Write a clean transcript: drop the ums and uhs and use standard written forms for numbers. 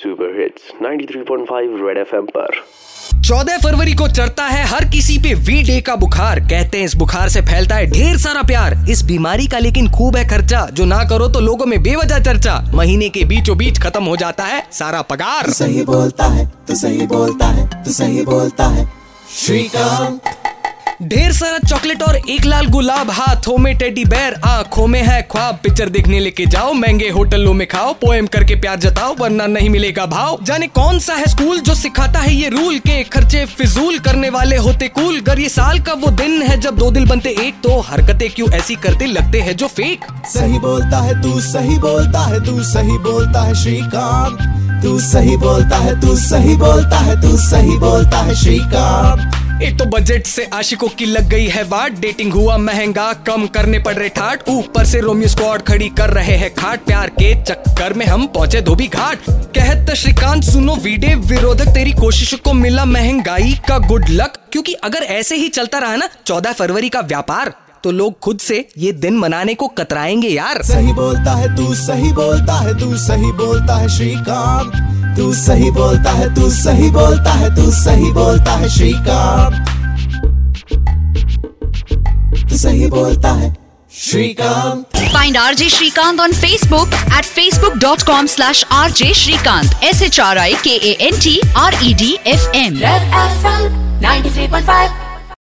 Super hits 93.5 red FM पर। 14 फरवरी को चढ़ता है हर किसी पे वी डे का बुखार। कहते हैं इस बुखार से फैलता है ढेर सारा प्यार। इस बीमारी का लेकिन खूब है खर्चा, जो ना करो तो लोगों में बेवजह चर्चा। महीने के बीचों बीच खत्म हो जाता है सारा पगार। तू सही बोलता है, तू सही बोलता है, तू सही बोलता है श्रीकांत। ढेर सारा चॉकलेट और एक लाल गुलाब, हाथों में टेडी बेयर, आंखों में है ख्वाब। पिक्चर देखने लेके जाओ, महंगे होटलों में खाओ, पोएम करके प्यार जताओ वरना नहीं मिलेगा भाव। जाने कौन सा है स्कूल जो सिखाता है ये रूल के खर्चे फिजूल करने वाले होते कूल। अगर ये साल का वो दिन है जब दो दिल बनते एक, तो हरकतें क्यों ऐसी करते लगते हैं जो फेक। सही बोलता है तू, सही बोलता है तू, सही बोलता है श्रीकांत। तू सही बोलता है, तू सही बोलता है, तू सही बोलता है श्रीकांत। एक तो बजट से आशिकों की लग गई है वाट, डेटिंग हुआ महंगा, कम करने पड़ रहे ठाट। ऊपर से रोमियो स्क्वाड खड़ी कर रहे हैं खाट, प्यार के चक्कर में हम पहुंचे धोबी घाट। कहत श्रीकांत सुनो वीडे विरोधक, तेरी कोशिशों को मिला महंगाई का गुड लक। क्योंकि अगर ऐसे ही चलता रहा ना 14 फरवरी का व्यापार, तो लोग खुद से ये दिन मनाने को कतराएंगे यार। सही बोलता है तू, सही बोलता है तू, सही बोलता है श्रीकांत। तू सही बोलता है, तू सही बोलता है, तू सही बोलता है श्रीकांत। तू सही बोलता है Shrikant. Find RJ Shrikant on Facebook at facebook.com/RJ Shrikant. SHRIKANT RED FM. Red FM 93.5